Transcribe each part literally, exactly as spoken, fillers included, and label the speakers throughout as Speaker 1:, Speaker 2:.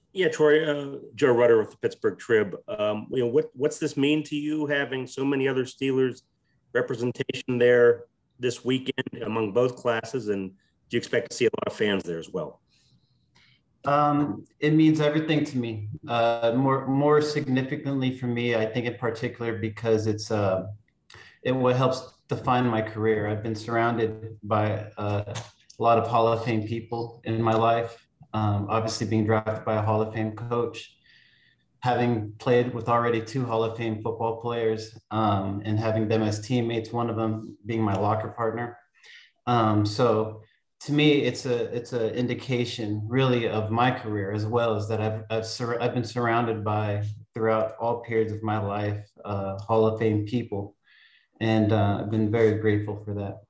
Speaker 1: Yeah, Troy, uh, Joe Rutter with the Pittsburgh Trib. Um, you know, what what's this mean to you having so many other Steelers representation there this weekend among both classes, and do you expect to see a lot of fans there as well?
Speaker 2: Um, it means everything to me. Uh, more more significantly for me, I think in particular because it's uh, it what helps define my career. I've been surrounded by uh, a lot of Hall of Fame people in my life. Um, obviously, being drafted by a Hall of Fame coach, having played with already two Hall of Fame football players, um, and having them as teammates. One of them being my locker partner. Um, so to me, it's a it's an indication really of my career as well as that I've I've, sur- I've been surrounded by throughout all periods of my life uh, Hall of Fame people, and uh, I've been very grateful for that.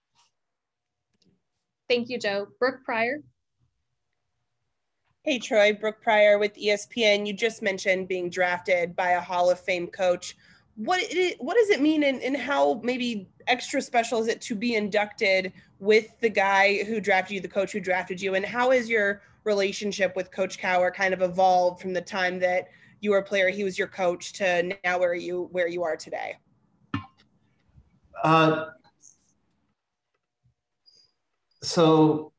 Speaker 3: Thank you, Joe. Brooke Pryor.
Speaker 4: Hey, Troy, Brooke Pryor with E S P N. You just mentioned being drafted by a Hall of Fame coach. What it, what does it mean, and, and how maybe extra special is it to be inducted with the guy who drafted you, the coach who drafted you, and how has your relationship with Coach Cowher kind of evolved from the time that you were a player, he was your coach, to now where you where you are today?
Speaker 2: Uh, so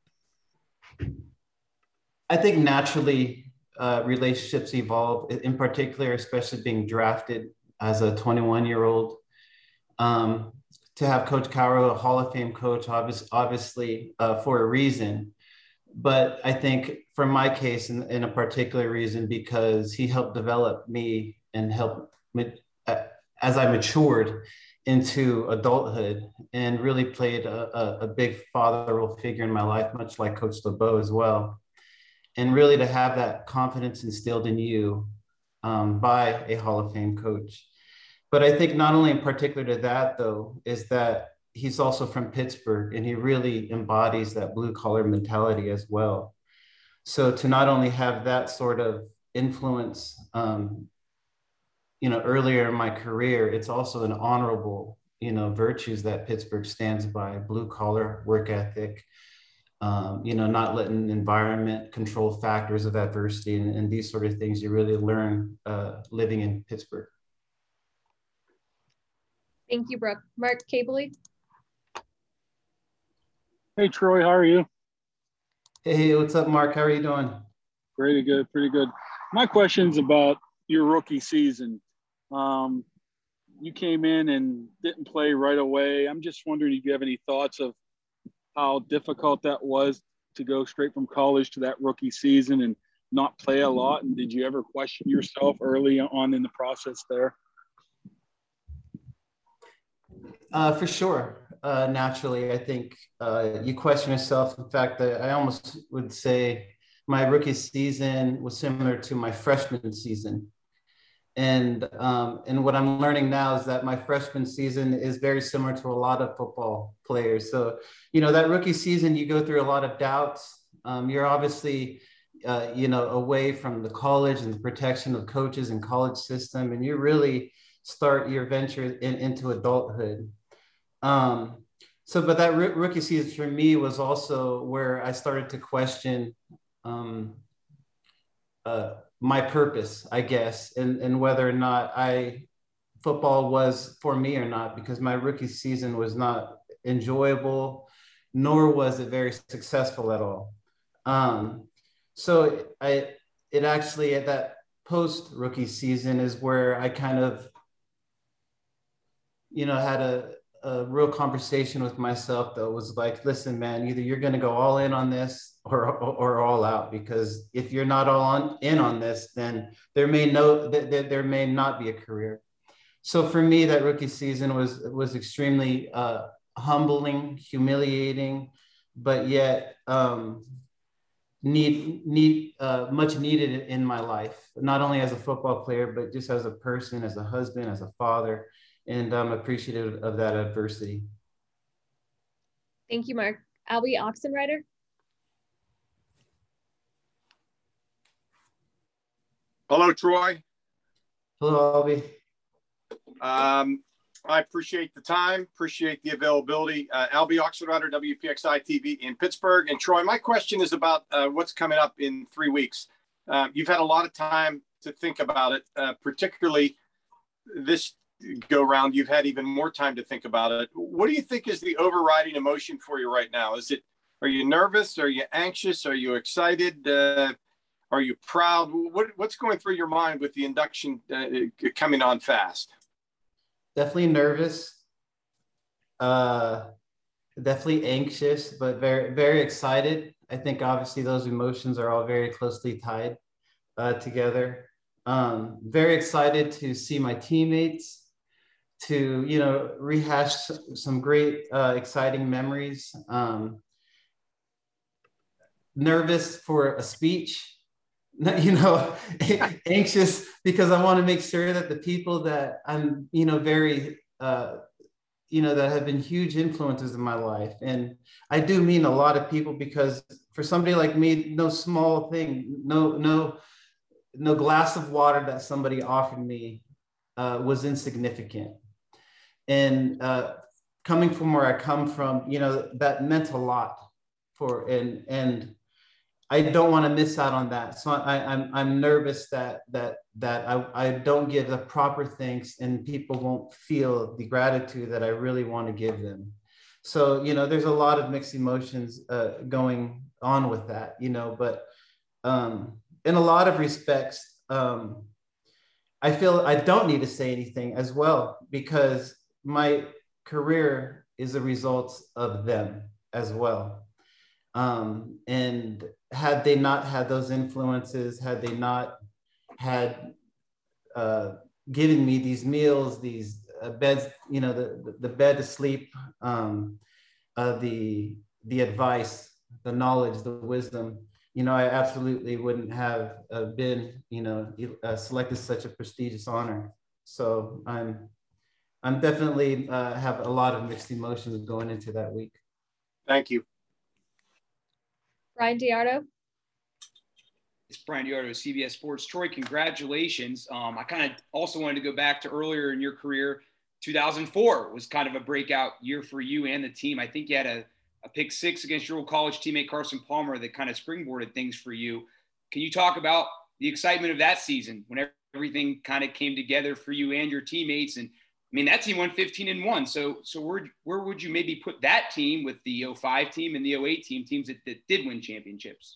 Speaker 2: I think naturally uh, relationships evolve, in particular, especially being drafted as a twenty-one year old. Um, to have Coach Cowher, a Hall of Fame coach, obviously, obviously uh, for a reason. But I think for my case, in, in a particular reason, because he helped develop me and help me, uh, as I matured into adulthood, and really played a, a, a big father figure in my life, much like Coach LeBeau as well. And really to have that confidence instilled in you um, by a Hall of Fame coach. But I think not only in particular to that, though, is that he's also from Pittsburgh, and he really embodies that blue collar mentality as well. So to not only have that sort of influence, um, you know, earlier in my career, it's also an honorable, you know, virtues that Pittsburgh stands by: blue collar work ethic, um, you know, not letting environment control factors of adversity, and, and these sort of things you really learn uh, living in Pittsburgh.
Speaker 3: Thank you, Brooke. Mark Kabley.
Speaker 5: Hey, Troy, how are you?
Speaker 2: Hey, what's up, Mark? How are you doing?
Speaker 5: Pretty good, pretty good. My question's about your rookie season. Um, you came in and didn't play right away. I'm just wondering if you have any thoughts of how difficult that was to go straight from college to that rookie season and not play a lot. And did you ever question yourself early on in the process there?
Speaker 2: Uh, for sure. Uh, naturally, I think uh, you question yourself. In fact, I almost would say my rookie season was similar to my freshman season. And, um, and what I'm learning now is that my freshman season is very similar to a lot of football players. So, you know, that rookie season, you go through a lot of doubts. Um, you're obviously, uh, you know, away from the college and the protection of coaches and college system. And you really start your venture in, into adulthood. Um, so, but that r- rookie season for me was also where I started to question um, uh, my purpose, I guess, and, and whether or not I football was for me or not, because my rookie season was not enjoyable, nor was it very successful at all. Um, so I, it actually at that post rookie season is where I kind of, you know, had a, a real conversation with myself that was like, listen, man, either you're going to go all in on this or, or, or all out, because if you're not all on, in on this, then there may no, there, there may not be a career. So for me, that rookie season was, was extremely uh, humbling, humiliating, but yet um, need, need uh, much needed in my life, not only as a football player, but just as a person, as a husband, as a father. And I'm appreciative of that adversity.
Speaker 3: Thank you, Mark. Albie Oxenrider.
Speaker 6: Hello, Troy.
Speaker 2: Hello, Albie.
Speaker 6: Um, I appreciate the time, appreciate the availability. Uh, Albie Oxenrider, W P X I T V in Pittsburgh. And Troy, my question is about uh, what's coming up in three weeks. Uh, you've had a lot of time to think about it, uh, particularly this go round. You've had even more time to think about it. What do you think is the overriding emotion for you right now? Is it, are you nervous? Are you anxious? Are you excited? Uh, are you proud? What, what's going through your mind with the induction uh, coming on fast?
Speaker 2: Definitely nervous. Uh, definitely anxious, but very, very excited. I think obviously those emotions are all very closely tied uh, together. Um, very excited to see my teammates, to, you know, rehash some great, uh, exciting memories. Um, nervous for a speech, you know, anxious because I want to make sure that the people that I'm, you know, very, uh, you know, that have been huge influences in my life. And I do mean a lot of people, because for somebody like me, no small thing, no, no, no glass of water that somebody offered me uh, was insignificant. And uh, coming from where I come from, you know, that meant a lot for, and, and I don't want to miss out on that. So I, I'm, I'm nervous that, that, that I, I don't give the proper thanks and people won't feel the gratitude that I really want to give them. So, you know, there's a lot of mixed emotions uh, going on with that, you know, but um, in a lot of respects, um, I feel I don't need to say anything as well, because my career is a result of them as well. Um, and had they not had those influences, had they not had uh, given me these meals, these uh, beds, you know, the, the bed to sleep, um, uh, the, the advice, the knowledge, the wisdom, you know, I absolutely wouldn't have uh, been, you know, uh, selected such a prestigious honor. So I'm, I'm definitely uh, have a lot of mixed emotions going into that week.
Speaker 6: Thank you.
Speaker 3: Brian Diardo.
Speaker 7: It's Brian Diardo, C B S Sports. Troy, congratulations. Um, I kind of also wanted to go back to earlier in your career. two thousand four was kind of a breakout year for you and the team. I think you had a, a pick six against your old college teammate Carson Palmer that kind of springboarded things for you. Can you talk about the excitement of that season when everything kind of came together for you and your teammates? And I mean, that team won fifteen and one. So, so where, where would you maybe put that team with the oh five team and the oh eight team, teams that, that did win championships?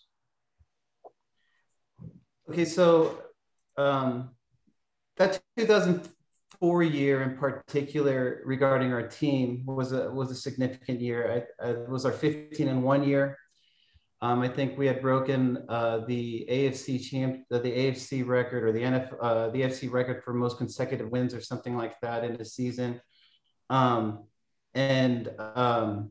Speaker 2: Okay, so um, that two thousand four year in particular regarding our team was a was a significant year. I, I, it was our fifteen and one year. Um, I think we had broken uh, the A F C champ, the, the A F C record, or the N F, uh, the A F C record for most consecutive wins, or something like that in a season. Um, and um,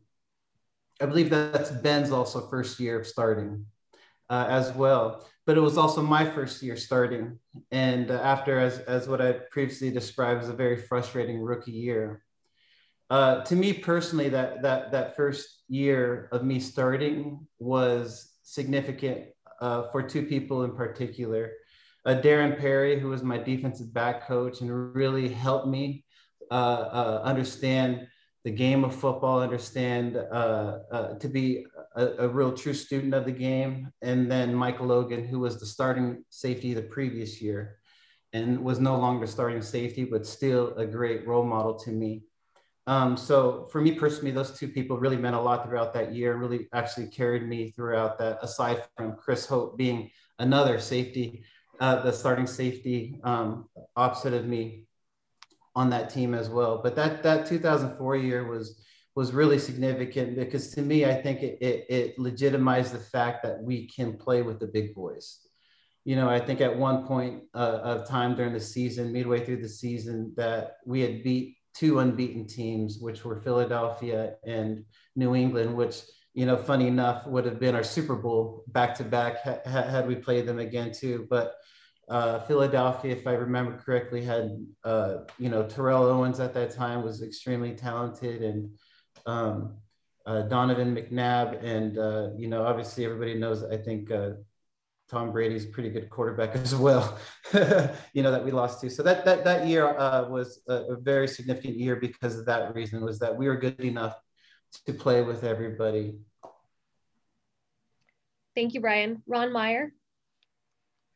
Speaker 2: I believe that's Ben's also first year of starting uh, as well. But it was also my first year starting. And uh, after, as, as what I previously described, as a very frustrating rookie year. Uh, to me personally, that, that, that first year of me starting was significant uh, for two people in particular. Uh, Darren Perry, who was my defensive back coach and really helped me uh, uh, understand the game of football, understand uh, uh, to be a, a real true student of the game. And then Mike Logan, who was the starting safety the previous year and was no longer starting safety, but still a great role model to me. Um, so for me personally, those two people really meant a lot throughout that year, really actually carried me throughout that, aside from Chris Hope being another safety, uh, the starting safety um, opposite of me on that team as well. But that that two thousand four year was was really significant, because to me, I think it, it, it legitimized the fact that we can play with the big boys. You know, I think at one point uh, of time during the season, midway through the season, that we had beat two unbeaten teams, which were Philadelphia and New England, which, you know, funny enough, would have been our Super Bowl back-to-back ha had we played them again too. But uh, Philadelphia, if I remember correctly, had, uh, you know, Terrell Owens at that time was extremely talented, and um, uh, Donovan McNabb. And, uh, you know, obviously everybody knows, I think, uh, Tom Brady's a pretty good quarterback as well, you know, that we lost to. So that that that year uh, was a, a very significant year because of that reason, was that we were good enough to play with everybody.
Speaker 3: Thank you, Brian. Ron Meyer.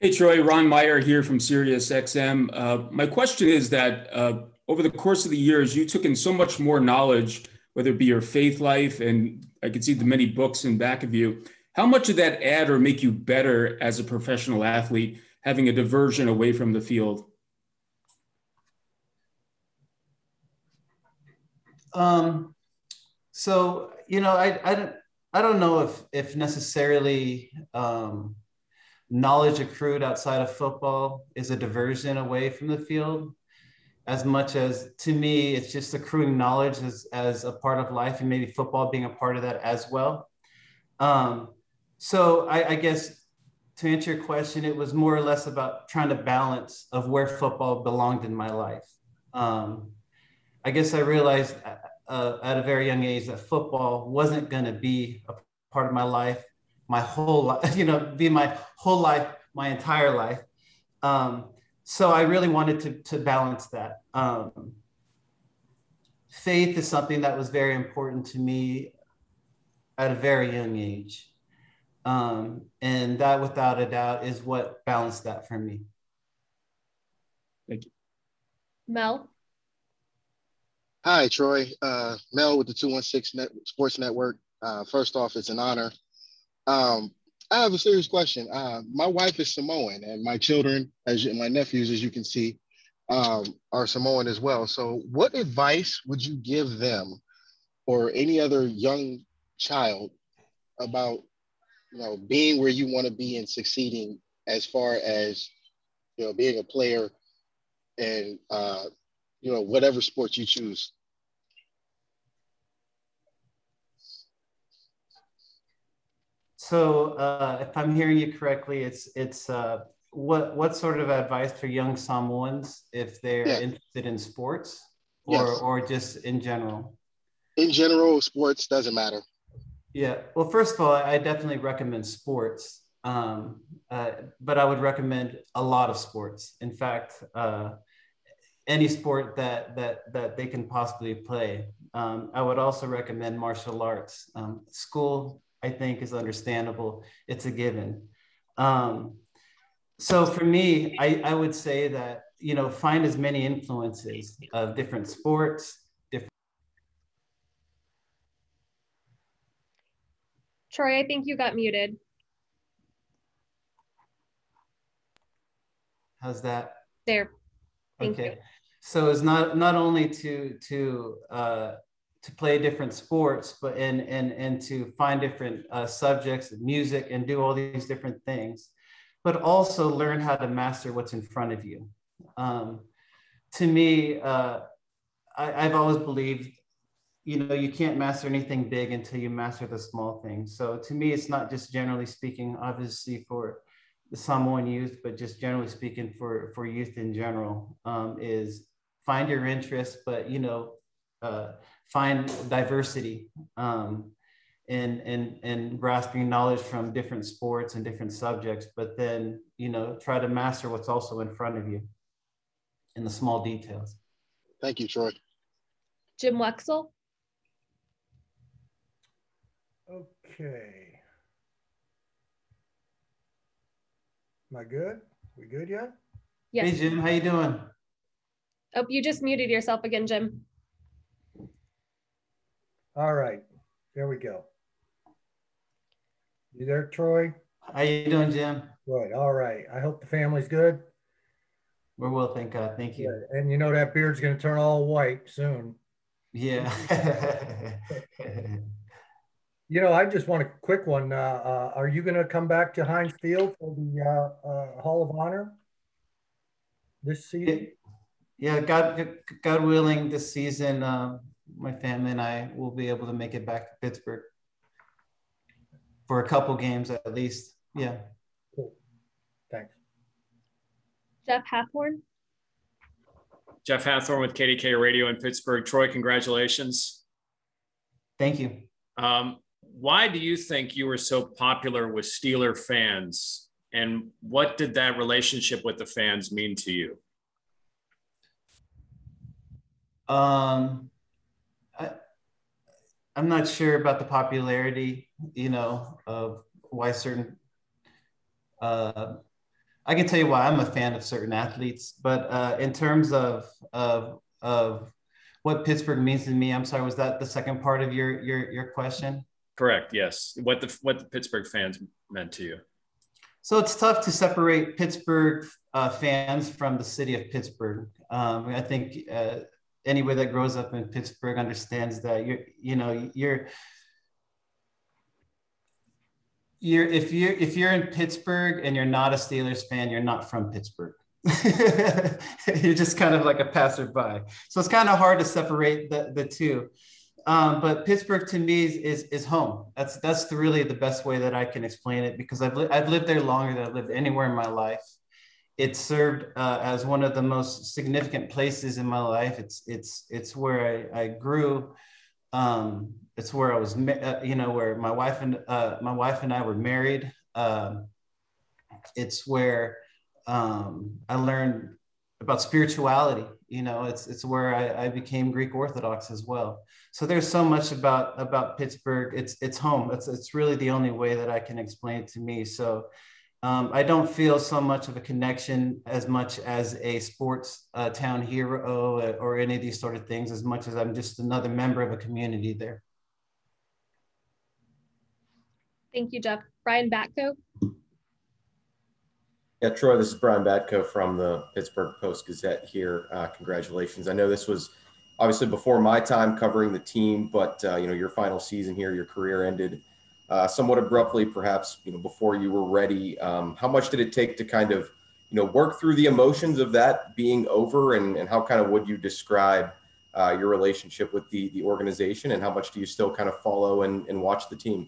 Speaker 8: Hey, Troy, Ron Meyer here from Sirius X M. Uh, my question is that uh, over the course of the years, you took in so much more knowledge, whether it be your faith life, and I could see the many books in back of you. How much did that add or make you better as a professional athlete, having a diversion away from the field?
Speaker 2: Um, so, you know, I, I don't, I don't know if, if necessarily um, knowledge accrued outside of football is a diversion away from the field, as much as, to me, it's just accruing knowledge as, as a part of life, and maybe football being a part of that as well. Um, so I, I guess to answer your question, it was more or less about trying to balance of where football belonged in my life. Um, I guess I realized uh, at a very young age that football wasn't going to be a part of my life, my whole life, you know, be my whole life, my entire life. Um, so I really wanted to, to balance that. Um, faith is something that was very important to me at a very young age. Um, and that, without a doubt, is what balanced that for me.
Speaker 8: Thank you.
Speaker 3: Mel?
Speaker 9: Hi, Troy. Uh, Mel with the two one six Net- Sports Network. Uh, first off, it's an honor. Um, I have a serious question. Uh, my wife is Samoan, and my children, as you, my nephews, as you can see, um, are Samoan as well. So what advice would you give them or any other young child about, you know, being where you want to be and succeeding as far as, you know, being a player and, uh, you know, whatever sport you choose?
Speaker 2: So uh, if I'm hearing you correctly, it's it's uh, what what sort of advice for young Samoans if they're
Speaker 9: Yeah.
Speaker 2: interested in sports, or
Speaker 9: Yes.
Speaker 2: or just in general?
Speaker 9: In general, sports doesn't matter.
Speaker 2: Yeah. Well, first of all, I definitely recommend sports, um, uh, but I would recommend a lot of sports. In fact, uh, any sport that that that they can possibly play. Um, I would also recommend martial arts. Um, school, I think, is understandable. It's a given. Um, so for me, I, I would say that, you know, find as many influences of different sports, different.
Speaker 3: Troy, I think you got muted.
Speaker 2: How's that?
Speaker 3: There. Thank
Speaker 2: Okay.
Speaker 3: you.
Speaker 2: So it's not not only to to uh, to play different sports, but and and and to find different uh, subjects, music, and do all these different things, but also learn how to master what's in front of you. Um, to me, uh, I, I've always believed, you know, you can't master anything big until you master the small things. So to me, it's not just generally speaking, obviously for the Samoan youth, but just generally speaking for, for youth in general, um, is find your interests, but, you know, uh, find diversity um, and, and, and grasping knowledge from different sports and different subjects, but then, you know, try to master what's also in front of you in the small details.
Speaker 9: Thank you, Troy.
Speaker 3: Jim Wexel?
Speaker 10: Okay. Am I good? We good yet?
Speaker 3: Yes.
Speaker 2: Hey, Jim, how you doing?
Speaker 3: Oh, you just muted yourself again, Jim.
Speaker 10: All right, there we go. You there, Troy?
Speaker 2: How you doing, Jim?
Speaker 10: Good, all right. I hope the family's good.
Speaker 2: We're well, thank God. Thank you.
Speaker 10: Good. And you know that beard's gonna turn all white soon.
Speaker 2: Yeah.
Speaker 10: You know, I just want a quick one. Uh, uh, are you gonna come back to Heinz Field for the uh, uh, Hall of Honor this season?
Speaker 2: Yeah, God, God willing, this season, um, my family and I will be able to make it back to Pittsburgh for a couple games at least. Yeah.
Speaker 10: Cool. Thanks.
Speaker 3: Jeff Hathorn?
Speaker 11: Jeff Hathorn with K D K Radio in Pittsburgh. Troy, congratulations.
Speaker 2: Thank you.
Speaker 11: Um, why do you think you were so popular with Steeler fans? And what did that relationship with the fans mean to you?
Speaker 2: Um, I, I'm not sure about the popularity, you know, of why certain uh, I can tell you why I'm a fan of certain athletes, but uh, in terms of, of, of what Pittsburgh means to me, I'm sorry, was that the second part of your, your, your question?
Speaker 11: Correct. Yes. What the, what the Pittsburgh fans meant to you.
Speaker 2: So it's tough to separate Pittsburgh uh, fans from the city of Pittsburgh. Um, I think uh, anybody that grows up in Pittsburgh understands that you're, you know, you're, you're, if you're, if you're in Pittsburgh and you're not a Steelers fan, you're not from Pittsburgh. You're just kind of like a passerby. So it's kind of hard to separate the, the two. Um, but Pittsburgh to me is, is, is home. That's, that's the, really the best way that I can explain it, because I've, li- I've lived there longer than I've lived anywhere in my life. It served uh, as one of the most significant places in my life. It's, it's, it's where I, I grew. Um, it's where I was, uh, you know, where my wife and uh, my wife and I were married. Um, it's where um, I learned about spirituality. You know, it's, it's where I, I became Greek Orthodox as well. So there's so much about, about Pittsburgh. It's, it's home. It's, it's really the only way that I can explain it to me. So um, I don't feel so much of a connection as much as a sports uh, town hero or any of these sort of things, as much as I'm just another member of a community there.
Speaker 3: Thank you, Jeff. Brian Batko.
Speaker 12: Yeah, Troy, this is Brian Batko from the Pittsburgh Post-Gazette here. Uh, congratulations. I know this was obviously before my time covering the team, but uh, you know, your final season here, your career ended uh, somewhat abruptly, perhaps, you know, before you were ready. Um, how much did it take to kind of, you know, work through the emotions of that being over, and, and how kind of would you describe uh, your relationship with the, the organization, and how much do you still kind of follow and, and watch the team?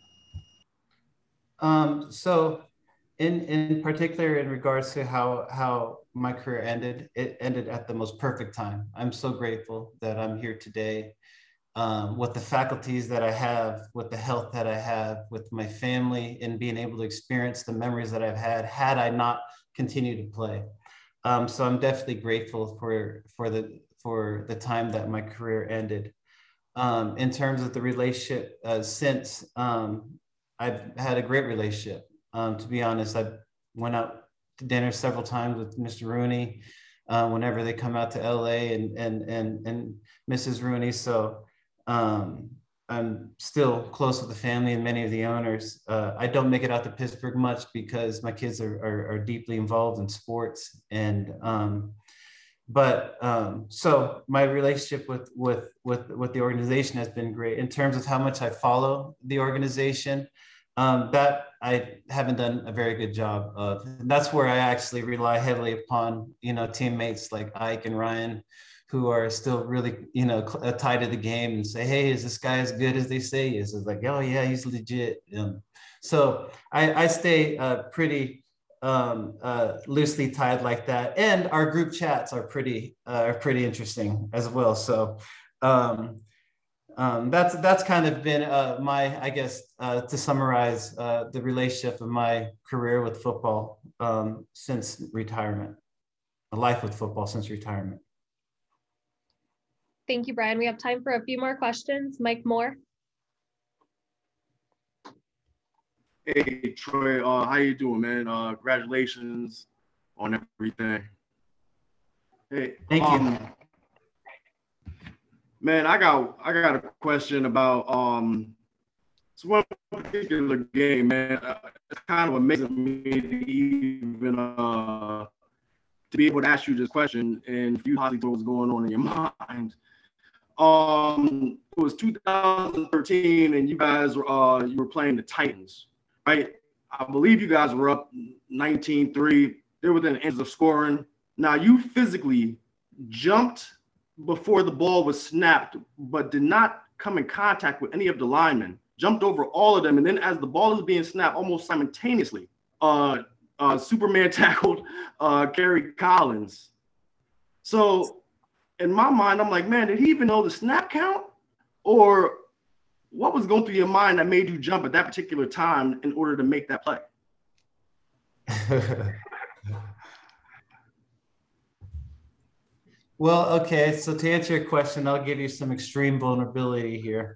Speaker 2: Um, so in, in particular, in regards to how, how my career ended, it ended at the most perfect time. I'm so grateful that I'm here today um, with the faculties that I have, with the health that I have, with my family, and being able to experience the memories that I've had, had I not continued to play. Um, so I'm definitely grateful for, for, the, for the time that my career ended. Um, in terms of the relationship uh, since, um, I've had a great relationship. Um, to be honest, I went out to dinner several times with Mister Rooney uh, whenever they come out to L A, and and and and Missus Rooney. So um, I'm still close with the family and many of the owners. Uh, I don't make it out to Pittsburgh much because my kids are are, are deeply involved in sports, and um, but um, so my relationship with with with with the organization has been great. In terms of how much I follow the organization, Um, that I haven't done a very good job of. And that's where I actually rely heavily upon, you know, teammates like Ike and Ryan, who are still really, you know, tied to the game and say, hey, is this guy as good as they say he is? It's like, oh yeah, he's legit. Um, so I, I stay uh, pretty um, uh, loosely tied like that. And our group chats are pretty, uh, are pretty interesting as well. So um, Um, that's that's kind of been uh, my, I guess, uh, to summarize uh, the relationship of my career with football um, since retirement, a life with football since retirement.
Speaker 3: Thank you, Brian. We have time for a few more questions. Mike Moore.
Speaker 13: Hey, Troy, uh, how you doing, man? Uh, congratulations on everything. Hey,
Speaker 2: thank
Speaker 13: um,
Speaker 2: you.
Speaker 13: Man, I got I got a question about um it's one particular game, man. Uh, it's kind of amazing me to even uh to be able to ask you this question and for you to know what's going on in your mind. Um, it was two thousand thirteen, and you guys were uh you were playing the Titans, right? I believe you guys were up nineteen three. They were within inches of scoring. Now you physically jumped before the ball was snapped, but did not come in contact with any of the linemen, jumped over all of them. And then as the ball is being snapped almost simultaneously, uh, uh, Superman tackled uh, Gary Collins. So in my mind, I'm like, man, did he even know the snap count? Or what was going through your mind that made you jump at that particular time in order to make that play?
Speaker 2: Well, okay, so to answer your question, I'll give you some extreme vulnerability here.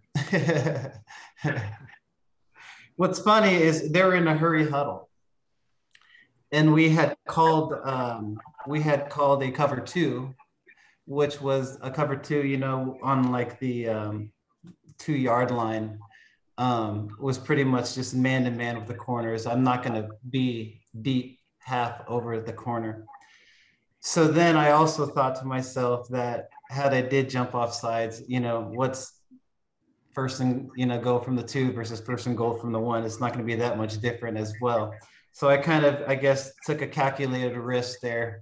Speaker 2: What's funny is they were in a hurry huddle. and we had called um, we had called a cover two, which was a cover two, you know, on like the um, two yard line, um, was pretty much just man to man with the corners. I'm not going to be deep half over the corner. So then I also thought to myself that had I did jump off sides, you know, what's first and, you know, go from the two versus first and goal from the one, it's not going to be that much different as well. So I kind of, I guess, took a calculated risk there.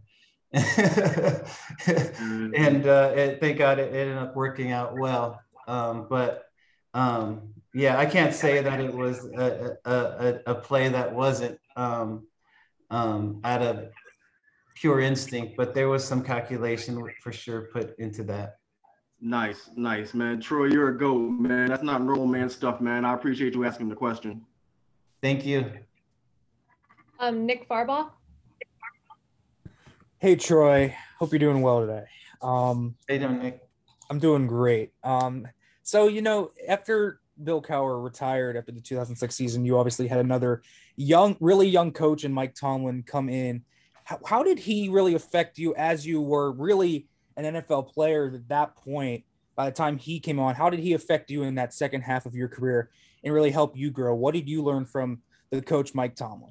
Speaker 2: and uh, it, thank God it ended up working out well. Um, but um, yeah, I can't say that it was a, a, a, a play that wasn't um, um, out of pure instinct, but there was some calculation for sure put into that.
Speaker 13: Nice, nice, man. Troy, you're a GOAT, man. That's not normal man stuff, man. I appreciate you asking the question.
Speaker 2: Thank you.
Speaker 3: Um, Nick Farbaugh.
Speaker 14: Hey, Troy. Hope you're doing well today. Um,
Speaker 2: How you doing, Nick?
Speaker 14: I'm doing great. Um, so, you know, after Bill Cowher retired after the two thousand six season, you obviously had another young, really young coach in Mike Tomlin come in. How, how did he really affect you as you were really an N F L player at that point? By the time he came on, how did he affect you in that second half of your career and really help you grow? What did you learn from the coach Mike Tomlin?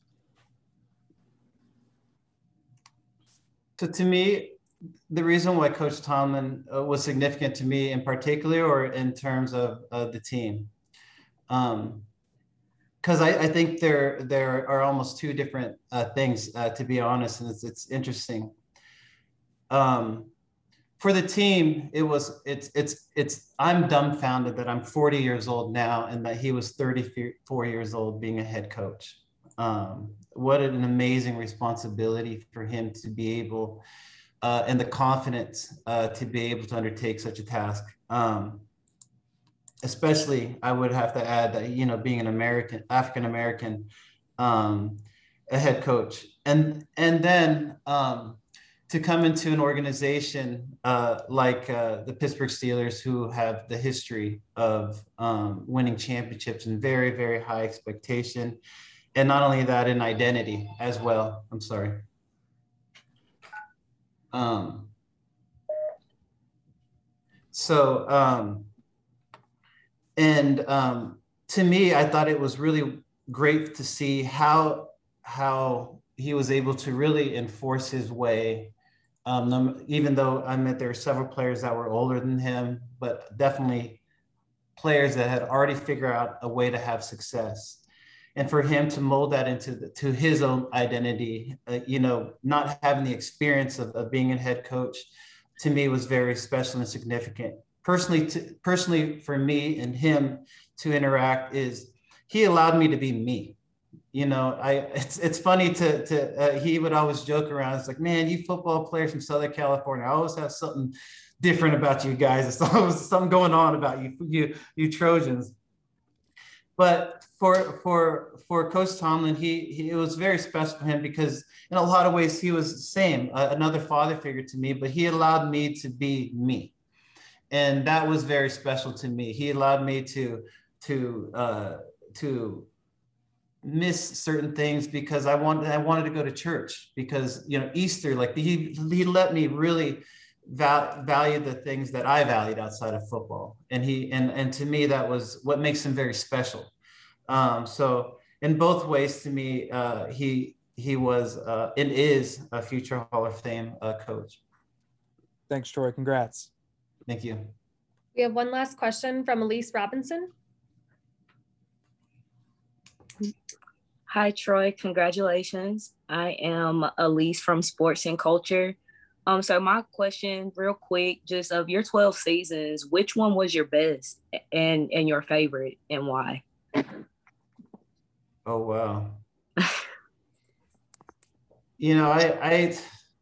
Speaker 2: So to me, the reason why Coach Tomlin uh, was significant to me in particular, or in terms of uh, the team, um, because I, I think there there are almost two different uh, things, uh, to be honest, and it's it's interesting. Um, for the team, it was it's it's it's I'm dumbfounded that I'm forty years old now and that he was thirty-four years old being a head coach. Um, what an amazing responsibility for him to be able, uh, and the confidence uh, to be able to undertake such a task. Um, especially, I would have to add that, you know, being an American, African-American, um, a head coach. And, and then um, to come into an organization uh, like uh, the Pittsburgh Steelers, who have the history of um, winning championships and very, very high expectation. And not only that, in identity as well. I'm sorry. Um, so, um, and um, to me, I thought it was really great to see how, how he was able to really enforce his way. Um, even though I meant there were several players that were older than him, but definitely players that had already figured out a way to have success. And for him to mold that into the, to his own identity, uh, you know, not having the experience of, of being a head coach, to me was very special and significant. Personally, to, personally for me and him to interact is he allowed me to be me. You know, I it's it's funny to to uh, he would always joke around. It's like, man, you football players from Southern California, I always have something different about you guys. It's always something going on about you, you you Trojans. But for for for Coach Tomlin, he, he it was very special for him because in a lot of ways he was the same, uh, another father figure to me, but he allowed me to be me, and that was very special to me. He allowed me to to uh, to miss certain things because I wanted I wanted to go to church because, you know, Easter, like he he let me really val- value the things that I valued outside of football, and he and and to me that was what makes him very special. Um, so in both ways, to me, uh, he he was uh, and is a future Hall of Fame uh, coach.
Speaker 14: Thanks, Troy. Congrats.
Speaker 2: Thank you.
Speaker 3: We have one last question from Elise Robinson.
Speaker 15: Hi, Troy. Congratulations. I am Elise from Sports and Culture. Um, so my question real quick, just of your twelve seasons, which one was your best and, and your favorite and why?
Speaker 2: Oh, wow. You know, I, I,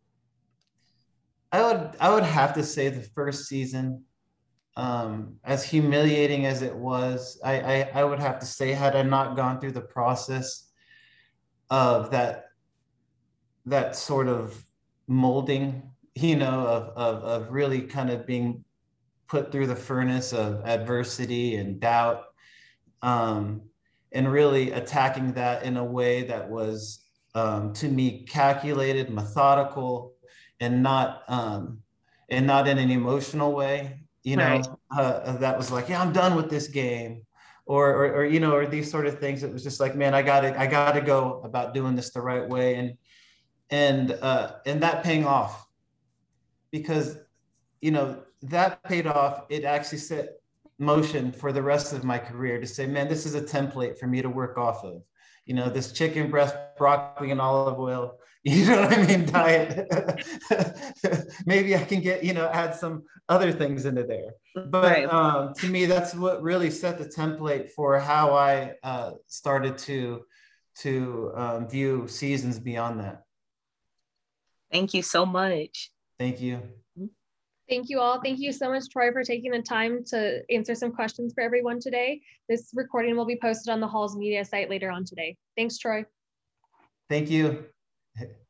Speaker 2: I would, I would have to say the first season, um, as humiliating as it was, I, I, I would have to say, had I not gone through the process of that, that sort of molding, you know, of, of, of really kind of being put through the furnace of adversity and doubt, um, and really attacking that in a way that was um, to me, calculated, methodical, and not um, and not in an emotional way. You know,
Speaker 15: Right.
Speaker 2: uh, that was like, yeah, I'm done with this game, or, or or you know, or these sort of things. It was just like, man, I gotta I gotta go about doing this the right way, and and uh, and that paying off, because you know that paid off. It actually set motion for the rest of my career to say, man, this is a template for me to work off of. You know, this chicken breast, broccoli, and olive oil, you know what I mean, diet. Maybe I can get, you know, add some other things into there. But
Speaker 15: Right.
Speaker 2: um, to me, that's what really set the template for how I uh, started to, to um, view seasons beyond that.
Speaker 15: Thank you so much.
Speaker 2: Thank you.
Speaker 3: Thank you all. Thank you so much, Troy, for taking the time to answer some questions for everyone today. This recording will be posted on the Hall's media site later on today. Thanks, Troy.
Speaker 2: Thank you.